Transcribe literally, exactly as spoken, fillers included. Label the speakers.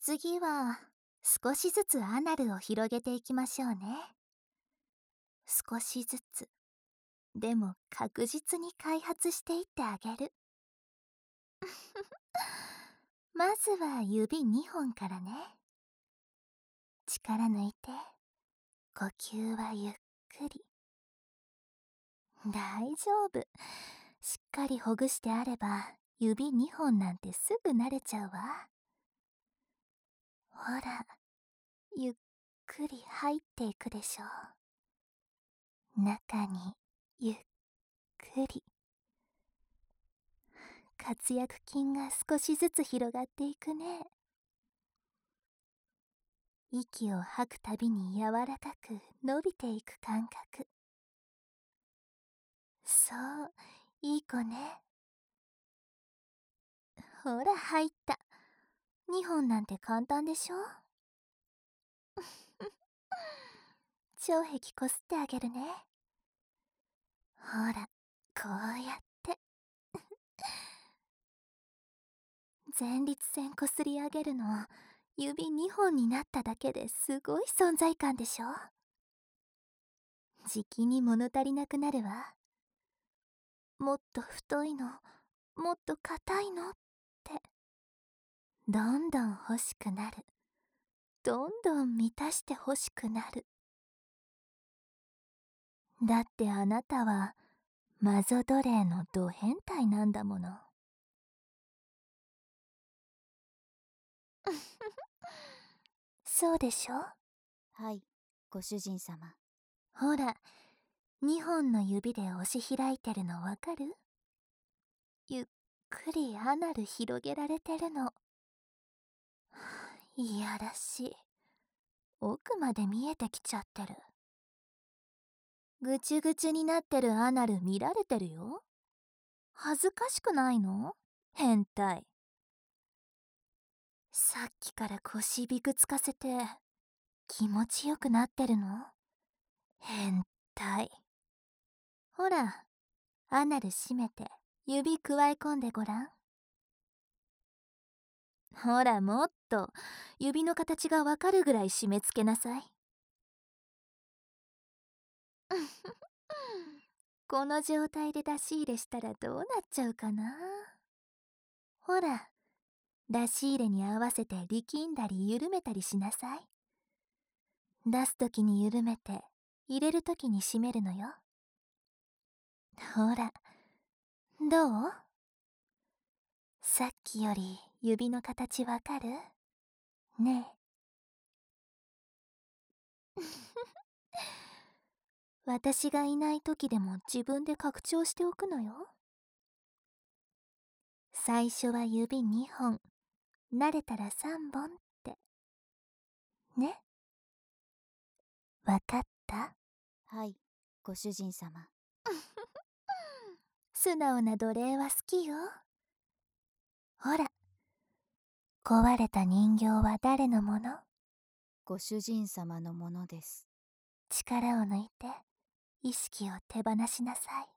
Speaker 1: 次は少しずつアナルを広げていきましょうね。少しずつ、でも確実に開発していってあげる。まずは指にほんからね。力抜いて、呼吸はゆっくり。大丈夫。しっかりほぐしてあれば指にほんなんてすぐ慣れちゃうわ。ほら、ゆっくり入っていくでしょう。中にゆっくり。活躍筋が少しずつ広がっていくね。息を吐くたびに柔らかく伸びていく感覚。そう、いい子ね。ほら入った。にほんなんて簡単でしょ。腸壁こすってあげるね。ほら、こうやって前立腺こすり上げるの指にほんになっただけですごい存在感でしょ。じきに物足りなくなるわ。もっと太いの、もっと硬いのってどんどん欲しくなる。どんどん満たして欲しくなる。だってあなたはマゾ奴隷のド変態なんだもの。そうでしょ。
Speaker 2: はい、ご主人様。
Speaker 1: ほら、にほんの指で押し開いてるのわかる？ゆっくりアナル広げられてるの。いやらしい。奥まで見えてきちゃってる。ぐちゅぐちゅになってるアナル見られてるよ。恥ずかしくないの？変態。さっきから腰びくつかせて気持ちよくなってるの？変態。ほら、アナル閉めて指くわえ込んでごらん。ほら、もっと指の形がわかるぐらい締め付けなさい。この状態で出し入れしたらどうなっちゃうかな。ほら、出し入れに合わせて力んだり緩めたりしなさい。出すときに緩めて入れるときに締めるのよ。ほら、どう？さっきより指の形わかる？ねえ。私がいない時でも自分で拡張しておくのよ。最初は指にほん、慣れたらさんぼんって。ね。わかった？
Speaker 2: はい、ご主人様。
Speaker 1: 素直な奴隷は好きよ。ほら、壊れた人形は誰のもの？
Speaker 2: ご主人様のものです。
Speaker 1: 力を抜いて意識を手放しなさい。